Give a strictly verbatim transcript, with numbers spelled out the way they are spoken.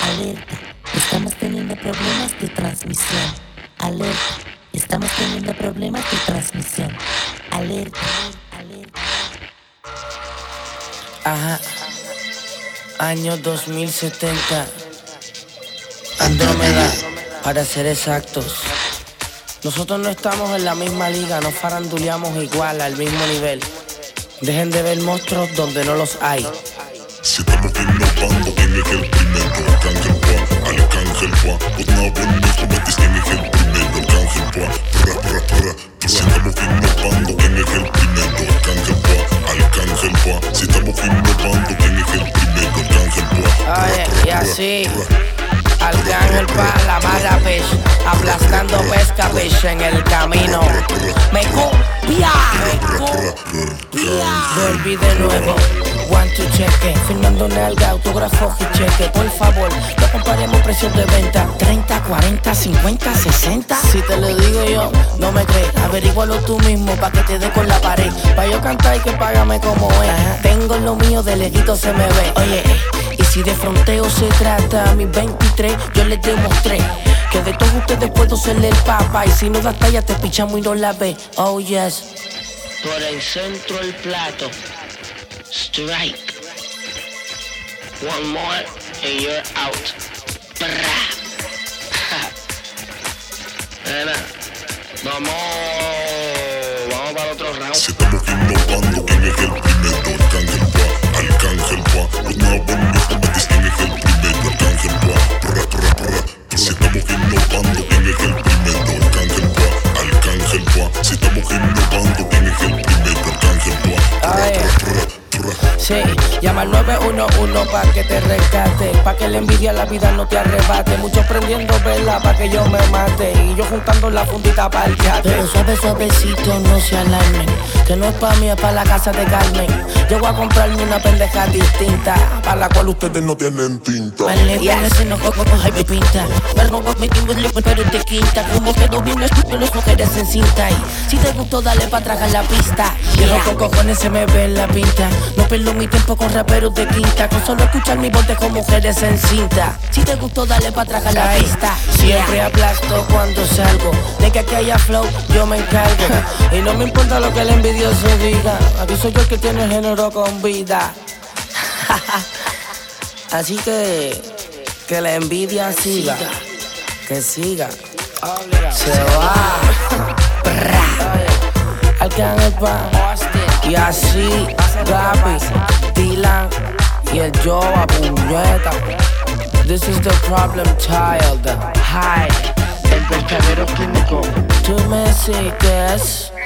Alerta, estamos teniendo problemas de transmisión. Alerta, estamos teniendo problemas de transmisión. Alerta, alerta. Ajá. Año dos mil setenta. Andrómeda, para ser exactos. Nosotros no estamos en la misma liga, no faranduleamos igual, al mismo nivel. Dejen de ver monstruos donde no los hay. Si estamos innovando, ¿quién es el primero? Arcángel Juan, Arcángel Juan. Una buena comentes, ¿quién es el primero? Arcángel Juan, pra, pra, pra. Si estamos innovando, ¿quién es el primero? Arcángel Juan, Arcángel Juan. Si estamos innovando, ¿quién es el primero? Arcángel Juan. Oye, y así, Arcángel pa' la barra fish, aplastando pesca fish en el camino. Me copia, me copia. Volví de nuevo. One to cheque, firmando nalga, autógrafo y cheque. Por favor, no comparemos precios de venta. Treinta, cuarenta, cincuenta, sesenta. Si te lo digo yo, no me crees. Averígualo tú mismo pa' que te dé con la pared. Pa' yo cantar y que págame como es. Ajá. Tengo lo mío, de lejito se me ve. Oye, y si de fronteo se trata, a mis veintitrés yo les demostré que de todos ustedes puedo serle el papa. Y si no das talla te pichamos y no la ve. Oh yes. Por el centro el plato. Strike. One more and you're out. Bra. Nena, vamos, vamos para otro round. Si estamos innovando, ¿quién es el primero? Arcángel Juan, Arcángel Juan. Una buena comentes, ¿quién es el primero? Arcángel Juan, pra, pra, pra. Si estamos innovando, ¿quién es el primero? Arcángel Juan, Arcángel Juan. Si estamos innovando, ¿quién es el primero? Arcángel Juan, pra, pra, pra. Sí, llama al nueve uno uno pa' que te rescate, pa' que la envidia la vida no te arrebate. Muchos prendiendo vela pa' que yo me mate, y yo juntando la fundita pa' el yate. Pero suave, suavecito, no se alarmen, que no es pa' mí, es pa' la casa de Carmen. Yo voy a comprarme una pendeja distinta, pa' la cual ustedes no tienen tinta. Vale, yeah. Si no cojo, cojo y pinta. Pero no me tengo el pero de quinta. Como quedó bien estúpido las mujeres en cinta. Y si te gustó, dale pa' atrás a la pista. Viejo yeah. Con cojones se me ve en la pinta. No pierdo mi tiempo con raperos de quinta, con solo escuchar mi voz con mujeres en cinta. Si te gustó, dale pa' atrás a la pista. Siempre yeah. Aplasto cuando salgo, de que aquí haya flow, yo me encargo. Y no me importa lo que el envidioso diga, aquí soy yo el que tiene el género con vida. Así que, que la envidia siga, que siga. Se va. Arcángel pa' y así, Gaby, Dylan y el Joa, puñeta. This is the problem child. Hi, el pescadero químico. Tú me sigues.